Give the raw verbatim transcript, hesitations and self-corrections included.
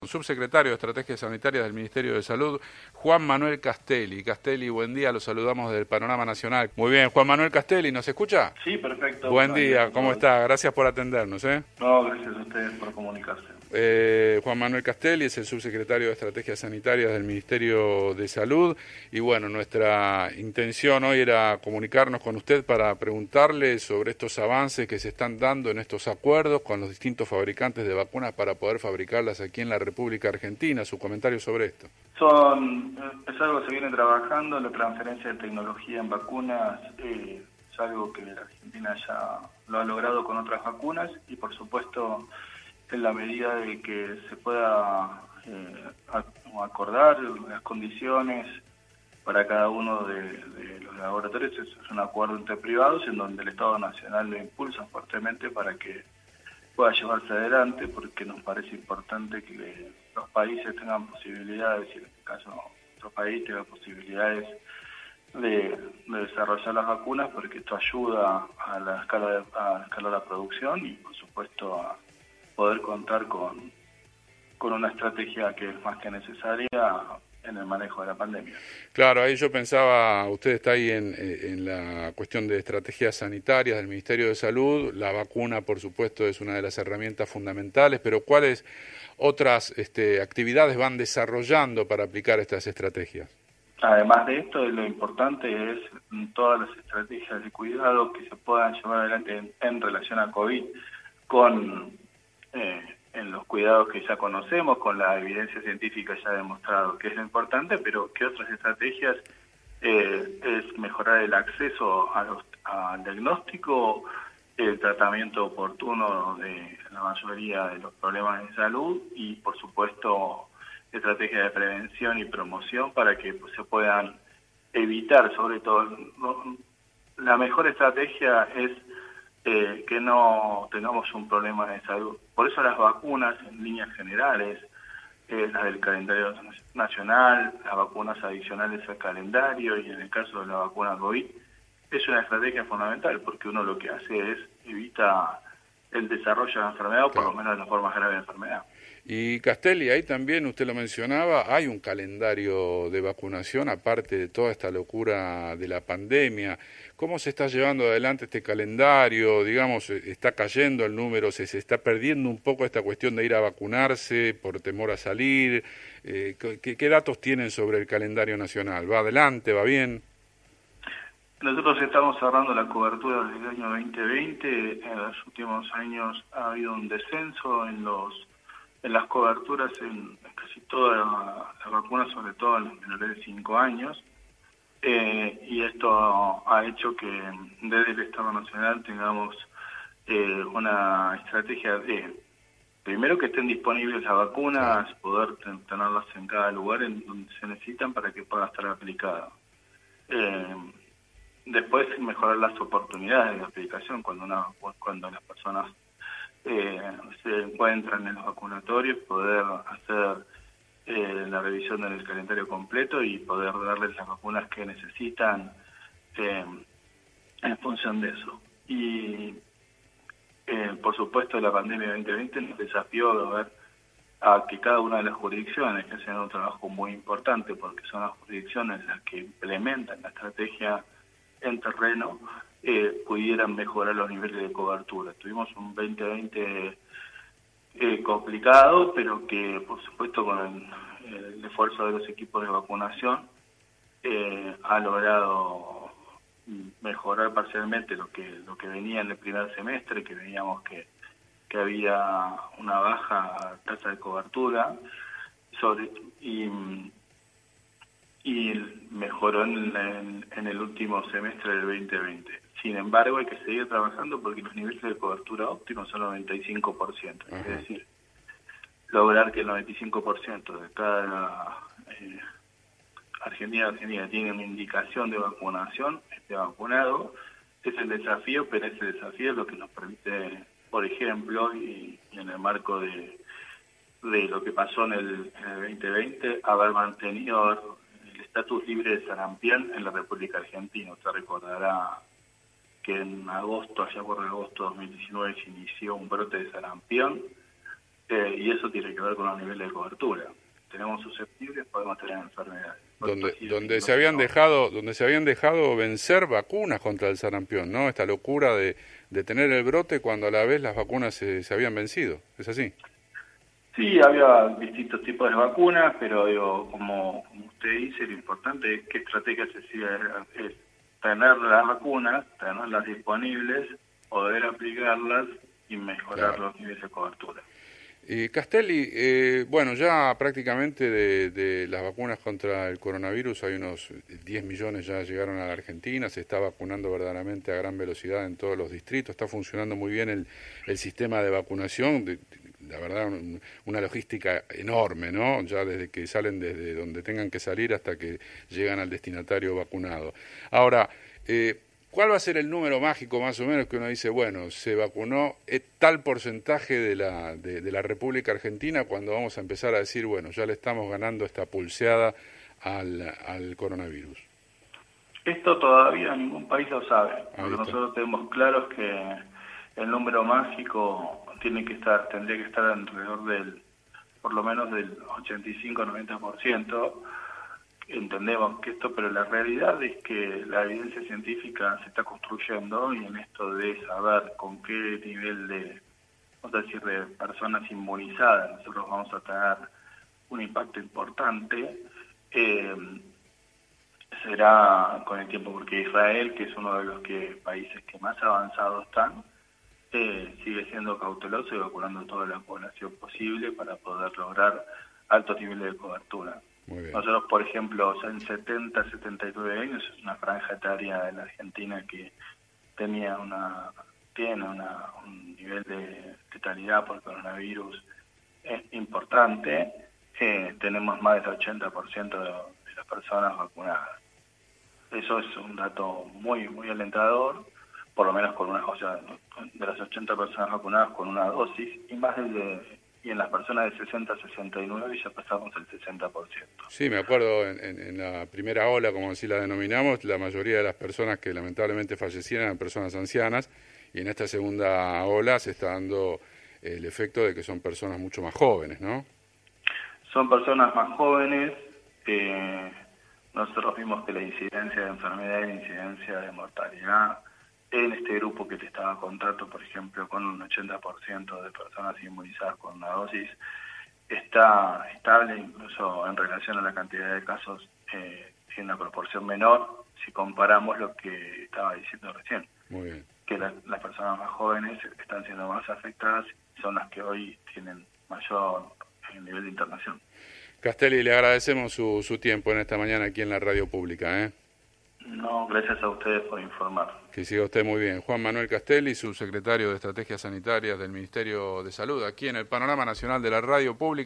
subsecretario de Estrategias Sanitarias del Ministerio de Salud, Juan Manuel Castelli. Castelli, buen día, lo saludamos desde el Panorama Nacional. Muy bien, Juan Manuel Castelli, ¿nos escucha? Sí, perfecto. Buen día, ¿cómo está? Gracias por atendernos. ¿eh? No, gracias a ustedes por comunicarse. Eh, Juan Manuel Castelli es el subsecretario de Estrategias Sanitarias del Ministerio de Salud y bueno, nuestra intención hoy era comunicarnos con usted para preguntarle sobre estos avances que se están dando en estos acuerdos con los distintos fabricantes de vacunas para poder fabricarlas aquí en la República Argentina. Su comentario sobre esto. Son, es algo que se viene trabajando, la transferencia de tecnología en vacunas eh, es algo que la Argentina ya lo ha logrado con otras vacunas y por supuesto en la medida de que se pueda eh, acordar las condiciones para cada uno de, de los laboratorios, es, es un acuerdo entre privados en donde el Estado Nacional lo impulsa fuertemente para que pueda llevarse adelante, porque nos parece importante que le, los países tengan posibilidades, y en este caso nuestro país tenga posibilidades de, de desarrollar las vacunas, porque esto ayuda a la escala de, a escalar la producción y por supuesto a poder contar con, con una estrategia que es más que necesaria en el manejo de la pandemia. Claro, ahí yo pensaba, usted está ahí en, en la cuestión de estrategias sanitarias del Ministerio de Salud, la vacuna por supuesto es una de las herramientas fundamentales, pero ¿cuáles otras este, actividades van desarrollando para aplicar estas estrategias? Además de esto, lo importante es todas las estrategias de cuidado que se puedan llevar adelante en, en relación a COVID con Eh, en los cuidados que ya conocemos, con la evidencia científica ya demostrado que es lo importante, pero que otras estrategias eh, es mejorar el acceso a los, al diagnóstico, el tratamiento oportuno de la mayoría de los problemas de salud y, por supuesto, estrategias de prevención y promoción para que pues, se puedan evitar, sobre todo, no, la mejor estrategia es Eh, que no tengamos un problema de salud. Por eso las vacunas en líneas generales, eh, las del calendario nacional, las vacunas adicionales al calendario y en el caso de la vacuna COVID, es una estrategia fundamental porque uno lo que hace es evita el desarrollo de la enfermedad o por lo menos de la forma grave de la enfermedad. Y Castelli, ahí también usted lo mencionaba, hay un calendario de vacunación aparte de toda esta locura de la pandemia. ¿Cómo se está llevando adelante este calendario? Digamos, ¿está cayendo el número? ¿Se, se está perdiendo un poco esta cuestión de ir a vacunarse por temor a salir? Eh, ¿qué, ¿Qué datos tienen sobre el calendario nacional? ¿Va adelante? ¿Va bien? Nosotros estamos cerrando la cobertura desde el año veinte veinte. En los últimos años ha habido un descenso en los en las coberturas en casi todas las vacunas, sobre todo en los menores de cinco años, eh, y esto ha hecho que desde el Estado Nacional tengamos eh, una estrategia de, primero que estén disponibles las vacunas, poder tenerlas en cada lugar en donde se necesitan para que puedan estar aplicadas. Eh, después mejorar las oportunidades de aplicación cuando, una, cuando las personas Eh, se encuentran en los vacunatorios, poder hacer eh, la revisión del calendario completo y poder darles las vacunas que necesitan eh, en función de eso. Y eh, por supuesto la pandemia veinte veinte nos desafió a ver a que cada una de las jurisdicciones que hacen un trabajo muy importante porque son las jurisdicciones las que implementan la estrategia en terreno, Eh, pudieran mejorar los niveles de cobertura. Tuvimos un veinte veinte eh, complicado, pero que por supuesto con el, el esfuerzo de los equipos de vacunación eh, ha logrado mejorar parcialmente lo que lo que venía en el primer semestre, que veíamos que, que había una baja tasa de cobertura sobre y y mejoró en, en, en el último semestre del veinte veinte. Sin embargo, hay que seguir trabajando porque los niveles de cobertura óptimos son noventa y cinco por ciento. Uh-huh. Es decir, lograr que el noventa y cinco por ciento de cada eh, Argentina, Argentina tiene una indicación de vacunación, esté vacunado, es el desafío, pero ese desafío es lo que nos permite, por ejemplo, y, y en el marco de, de lo que pasó en el, en el veinte veinte, haber mantenido el estatus libre de sarampión en la República Argentina. Usted recordará que en agosto, allá por agosto de dos mil diecinueve, se inició un brote de sarampión eh, y eso tiene que ver con los niveles de cobertura. Tenemos susceptibles, podemos tener enfermedades. Donde, donde se habían dejado, donde se habían dejado vencer vacunas contra el sarampión, ¿no? Esta locura de, de tener el brote cuando a la vez las vacunas se, se habían vencido, ¿es así? Sí, había distintos tipos de vacunas, pero digo, como, como usted dice, lo importante es qué estrategia se sigue, es tener las vacunas, tenerlas disponibles, poder aplicarlas y mejorar claro. los niveles de cobertura. Y Castelli, eh, bueno, ya prácticamente de, de las vacunas contra el coronavirus hay unos diez millones ya llegaron a la Argentina, se está vacunando verdaderamente a gran velocidad en todos los distritos, está funcionando muy bien el, el sistema de vacunación, de, la verdad una logística enorme, ¿no? Ya desde que salen desde donde tengan que salir hasta que llegan al destinatario vacunado. Ahora, eh, ¿cuál va a ser el número mágico más o menos que uno dice, bueno, se vacunó tal porcentaje de la, de, de la República Argentina cuando vamos a empezar a decir, bueno, ya le estamos ganando esta pulseada al, al coronavirus? Esto todavía ningún país lo sabe, porque nosotros tenemos claros que el número mágico tiene que estar, tendría que estar alrededor del, por lo menos del ochenta y cinco a noventa por ciento. Entendemos que esto, pero la realidad es que la evidencia científica se está construyendo y en esto de saber con qué nivel de, vamos a decir, de personas inmunizadas nosotros vamos a tener un impacto importante, eh, será con el tiempo, porque Israel, que es uno de los que países que más avanzados están, eh, sigue siendo cauteloso y vacunando toda la población posible para poder lograr altos niveles de cobertura. Nosotros, por ejemplo, en setenta, setenta y nueve años, es una franja etaria en la Argentina que tenía una, tiene una, un nivel de letalidad por coronavirus eh, importante. Eh, tenemos más del ochenta por ciento de, de las personas vacunadas. Eso es un dato muy, muy alentador, por lo menos con una, o sea, de las ochenta personas vacunadas con una dosis, y más de y en las personas de sesenta a sesenta y nueve ya pasamos el sesenta por ciento. Sí, me acuerdo en, en, en la primera ola, como así la denominamos, la mayoría de las personas que lamentablemente fallecieron eran personas ancianas, y en esta segunda ola se está dando el efecto de que son personas mucho más jóvenes, ¿no? Son personas más jóvenes, eh, nosotros vimos que la incidencia de enfermedad y la incidencia de mortalidad en este grupo que te estaba contando, por ejemplo, con un ochenta por ciento de personas inmunizadas con una dosis, está estable incluso en relación a la cantidad de casos, eh, en una proporción menor si comparamos lo que estaba diciendo recién. Muy bien. Que la, las personas más jóvenes están siendo más afectadas y son las que hoy tienen mayor eh, nivel de internación. Castelli, le agradecemos su, su tiempo en esta mañana aquí en la radio pública, ¿eh? No, gracias a ustedes por informar. Que siga usted muy bien. Juan Manuel Castelli, subsecretario de Estrategias Sanitarias del Ministerio de Salud, aquí en el Panorama Nacional de la Radio Pública.